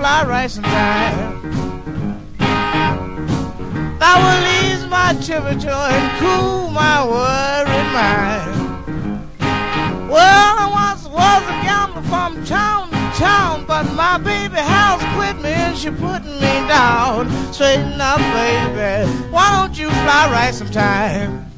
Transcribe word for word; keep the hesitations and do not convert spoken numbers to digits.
fly right sometime? That will ease my temperature and cool my worried mind. Well, I once was a gambler from town to town, but my baby house quit me and she put me down. Straighten up, baby, why don't you fly right sometime?